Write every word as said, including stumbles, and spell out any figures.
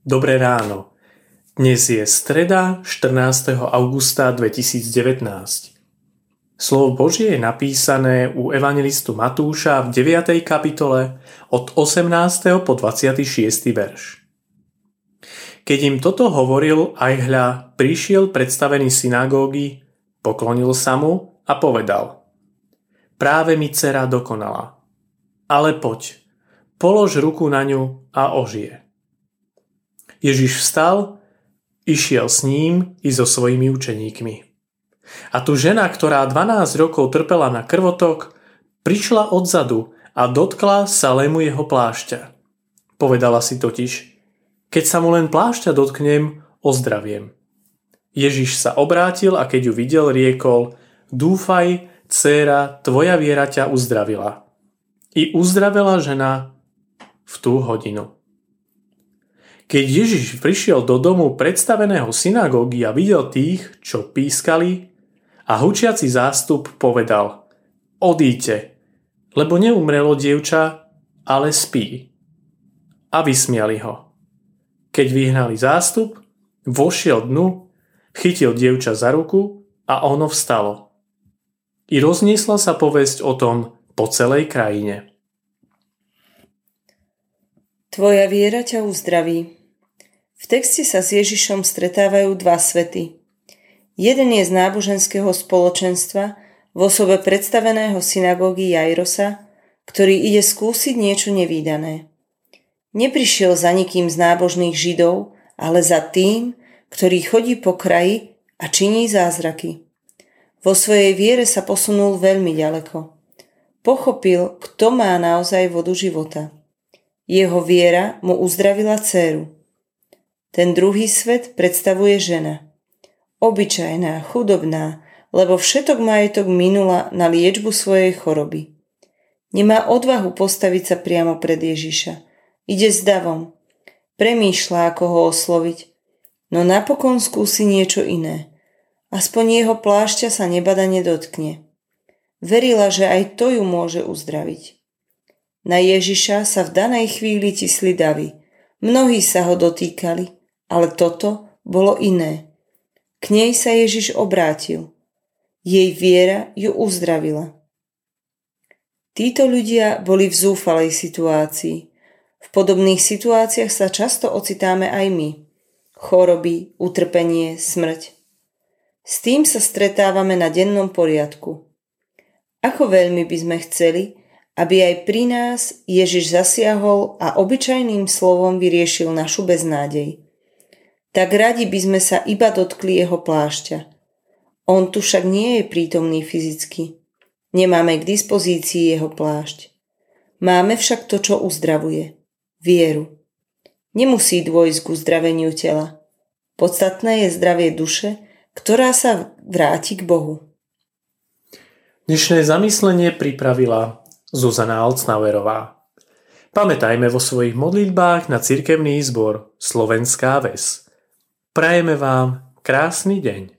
Dobré ráno. Dnes je streda štrnásteho augusta dvetisícdevätnásť. Slovo Božie je napísané u evanjelistu Matúša v deviatej kapitole od osemnásteho po dvadsiaty šiesty verš. Keď im toto hovoril, aj hľa, prišiel predstavený synagógy, poklonil sa mu a povedal: Práve mi dcera dokonala, ale poď, polož ruku na ňu a ožije. Ježiš vstal, išiel s ním i so svojimi učeníkmi. A tu žena, ktorá dvanásť rokov trpela na krvotok, prišla odzadu a dotkla sa lému jeho plášťa. Povedala si totiž: keď sa mu len plášťa dotknem, ozdraviem. Ježiš sa obrátil a keď ju videl, riekol: Dúfaj, dcéra, tvoja viera ťa uzdravila. I uzdravela žena v tú hodinu. Keď Ježiš prišiel do domu predstaveného synagógy a videl tých, čo pískali, a hučiaci zástup povedal: Odíďte, lebo neumrelo dievča, ale spí. A vysmiali ho. Keď vyhnali zástup, vošiel dnu, chytil dievča za ruku a ono vstalo. I rozniesla sa povesť o tom po celej krajine. Tvoja viera ťa uzdraví. V texte sa s Ježišom stretávajú dva svety. Jeden je z náboženského spoločenstva v osobe predstaveného synagógy Jairosa, ktorý ide skúsiť niečo nevídané. Neprišiel za nikým z nábožných Židov, ale za tým, ktorý chodí po kraji a činí zázraky. Vo svojej viere sa posunul veľmi ďaleko. Pochopil, kto má naozaj vodu života. Jeho viera mu uzdravila dcéru. Ten druhý svet predstavuje žena. Obyčajná, chudobná, lebo všetok majetok minula na liečbu svojej choroby. Nemá odvahu postaviť sa priamo pred Ježiša. Ide s davom. Premýšľa, ako ho osloviť. No napokon skúsi niečo iné. Aspoň jeho plášťa sa nebadane dotkne. Verila, že aj to ju môže uzdraviť. Na Ježiša sa v danej chvíli tisli davy. Mnohí sa ho dotýkali, ale toto bolo iné. K nej sa Ježiš obrátil. Jej viera ju uzdravila. Títo ľudia boli v zúfalej situácii. V podobných situáciách sa často ocitáme aj my. Choroby, utrpenie, smrť. S tým sa stretávame na dennom poriadku. Ako veľmi by sme chceli, aby aj pri nás Ježiš zasiahol a obyčajným slovom vyriešil našu beznádej. Tak radi by sme sa iba dotkli jeho plášťa. On tu však nie je prítomný fyzicky. Nemáme k dispozícii jeho plášť. Máme však to, čo uzdravuje. Vieru. Nemusí dôjsť k uzdraveniu tela. Podstatné je zdravie duše, ktorá sa vráti k Bohu. Dnešné zamyslenie pripravila Zuzana Alcnauerová. Pamätajme vo svojich modlitbách na cirkevný zbor Slovenská ves. Prajeme vám krásny deň.